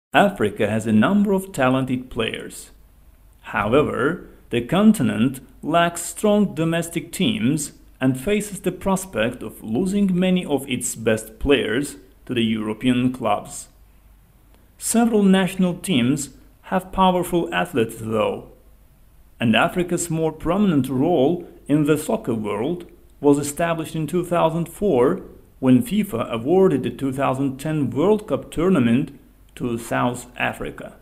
Africa has a number of talented players. However, the continent lacks strong domestic teams and faces the prospect of losing many of its best players to the European clubs. Several national teams have powerful athletes though, and Africa's more prominent role in the soccer world was established in 2004 when FIFA awarded the 2010 World Cup tournament to South Africa.